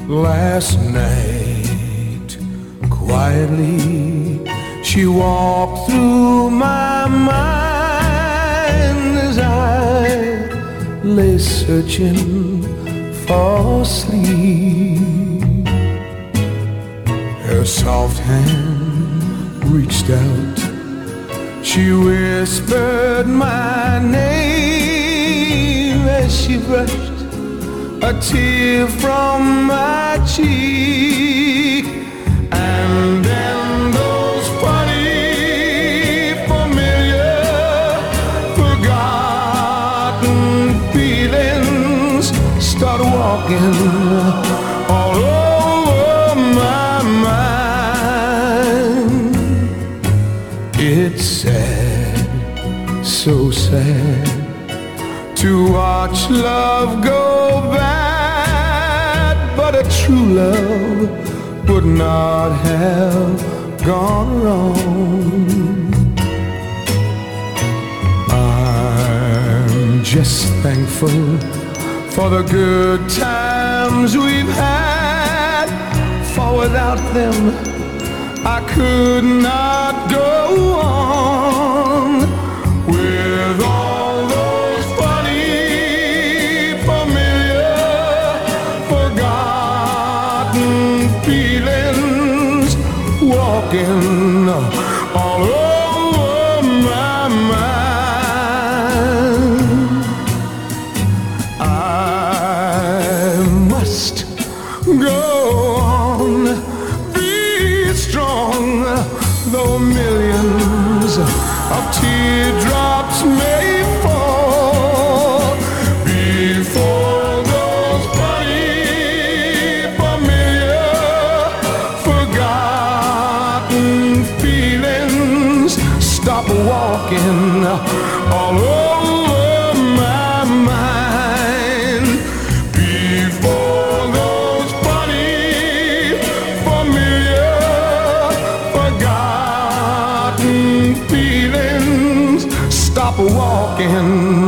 Last night, quietly, she walked through my mind as I lay searching for sleep. Her soft hand reached out, she whispered my name as she brushed a tear from my cheek. And then those funny, familiar, forgotten feelings start walking all over my mind. It's sad, so sad, to watch love go bad, but a true love would not have gone wrong. I'm just thankful for the good times we've had, for without them I could not go on. With all those funny, familiar, forgotten feelings walking all over my mind, I must go on, be strong, though millions of teardrops may fall before those funny, familiar, forgotten feelings stop walking all over my mind. Before those funny, familiar, forgotten feelings stop walking